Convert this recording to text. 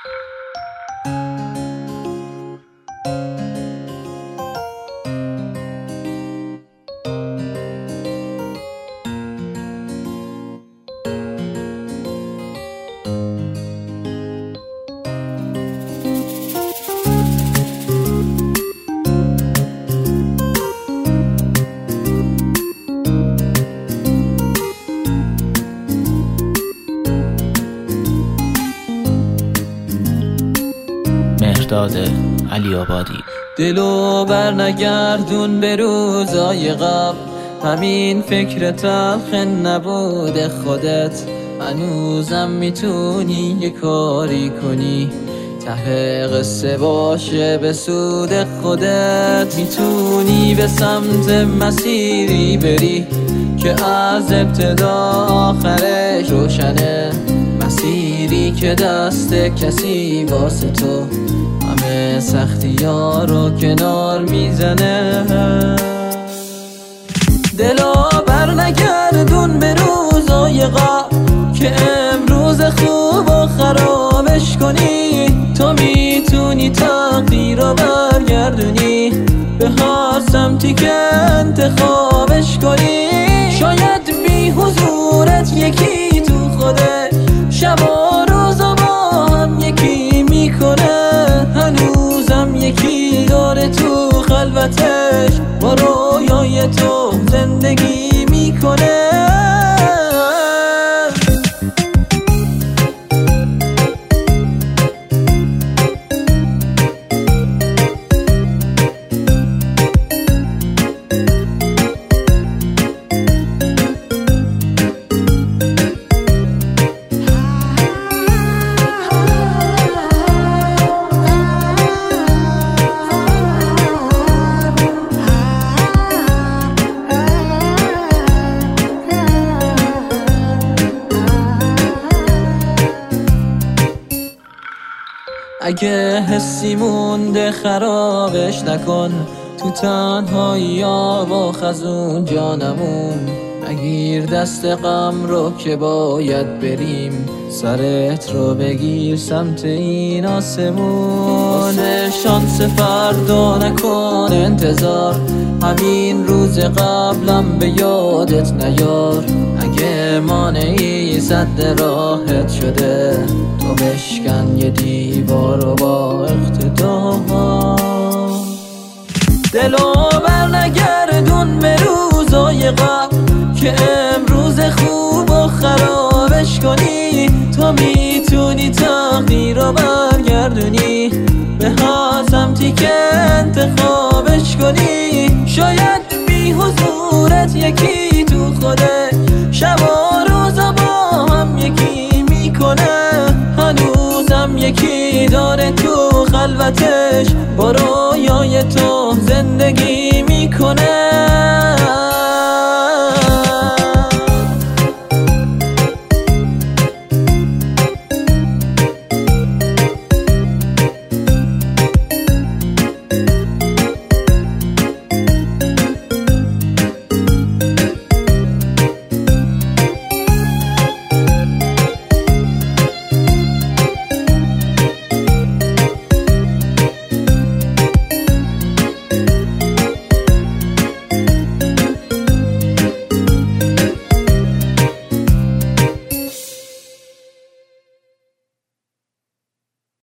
مهرداد علی‌آبادی. دلو برنگردون به روزای قبل، همین فکر تلخ نبود خودت. هنوزم میتونی یه کاری کنی، ته قصه باشه به سود خودت. میتونی به سمت مسیری بری که از ابتدا آخرش روشنه، مسیری که دست کسی واسه تو همه سختی ها رو کنار میزنه. دلا برنگردون به روزای قبل که امروز خوب و خرابش کنی. تو میتونی تقدیر رو برگردونی به هر سمتی که انتخابش کنی. شاید بی حضورت یکی تو خودش شب و روزا با هم یکی میکنه. هنوزم یکی داره تو خلوتش با رویای تو زندگی میکنه. اگه حسی مونده خرابش نکن، تو تنهایی ها با خزون جانمون. نگیر دست غم رو که باید بریم، سرت رو بگیر سمت این آسمون. شانس فردا نکن انتظار، همین روز قبلم به یادت نیار. اگه مانعی سد راحت شده، تو بشکن یه دیوار رو با اقتدار. دلو برنگردون به روزای قبل که امروز خوب و خرابش کنی. تو میتونی تقدیر رو برگردونی به هر سمتی که انتخابش کنی. شاید بی حضورت یکی تو خودش شب و روزا با هم یکی میکنه. هنوزم یکی داره تو خلوتش با رویای تو زندگی میکنه.